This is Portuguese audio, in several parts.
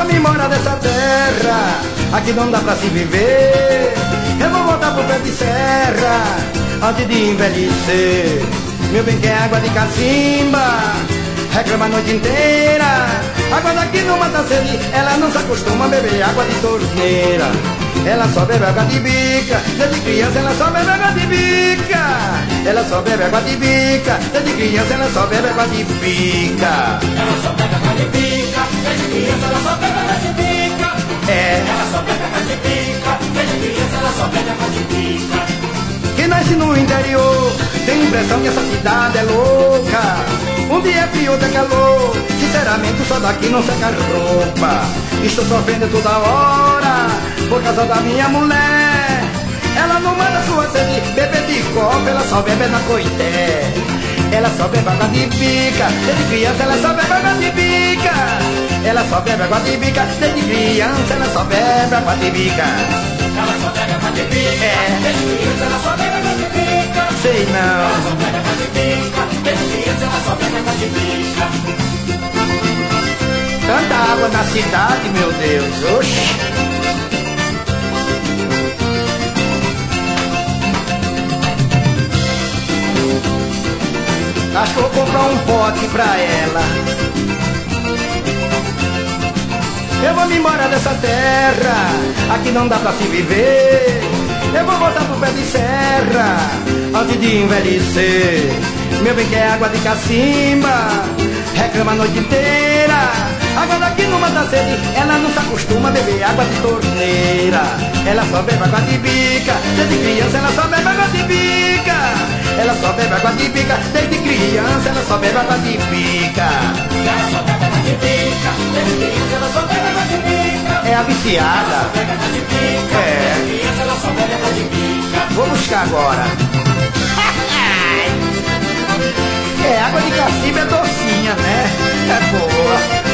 me embora dessa terra, aqui não dá pra se viver. Eu vou voltar pro pé de serra, antes de envelhecer. Meu bem quer água de cacimba, reclama a noite inteira. Água daqui não mata sede, ela não se acostuma a beber água de torneira. Ela só bebe água de bica, desde criança ela só bebe água de bica. Ela só bebe água de bica, desde criança ela só bebe água de bica. Ela só bebe água de bica, desde criança ela só bebe água de bica. Ela só bebe água de bica, desde criança ela só bebe água de bica. Quem nasce no interior tem a impressão que essa cidade é louca. Um dia é frio, outro é calor. Sinceramente, o sol daqui não seca a roupa. Estou sofrendo toda hora por causa da minha mulher. Ela não manda sua sede beber de copo, ela só bebe na coité. Ela só bebe água de bica, desde criança ela só bebe água de bica. Ela só bebe água de bica, desde criança ela só bebe água de bica. Ela só bebe água de bica, desde criança ela só bebe água de bica. Sei não. Ela só bebe água de bica, desde criança ela só bebe água de bica. Tanta água na cidade, meu Deus, oxi. Acho que vou comprar um pote pra ela. Eu vou me embora dessa terra, aqui não dá pra se viver. Eu vou voltar pro pé de serra, antes de envelhecer. Meu bem quer água de cacimba, reclama a noite inteira. Água daqui não mata sede, ela não se acostuma a beber água de torneira. Ela só bebe água de bica, desde criança ela só bebe água de bica. Ela só bebe água de bica, desde criança ela só bebe água de bica. Ela só bebe água de bica, desde criança ela só bebe água de bica. É a viciada. Ela só bebe água de bica, desde criança ela só bebe água de bica. Vou buscar agora. É, água de cacimba é docinha, né? É boa.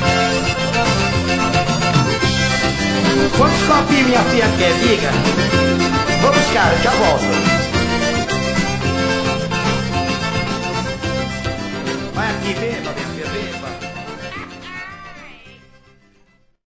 Quantos copinhos minha filha quer, diga? Vou buscar, já volto. Vai aqui, vê,